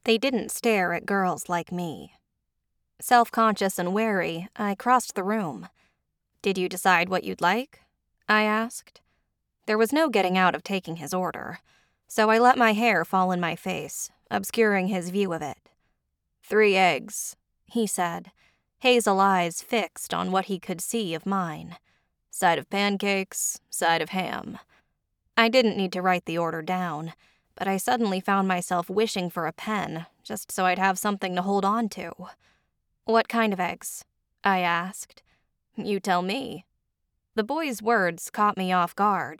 They didn't stare at girls like me. Self-conscious and wary, I crossed the room. "Did you decide what you'd like?" I asked. There was no getting out of taking his order, so I let my hair fall in my face, obscuring his view of it. "3 eggs," he said, hazel eyes fixed on what he could see of mine. "Side of pancakes, side of ham." I didn't need to write the order down, but I suddenly found myself wishing for a pen, just so I'd have something to hold on to. "What kind of eggs?" I asked. "You tell me." The boy's words caught me off guard.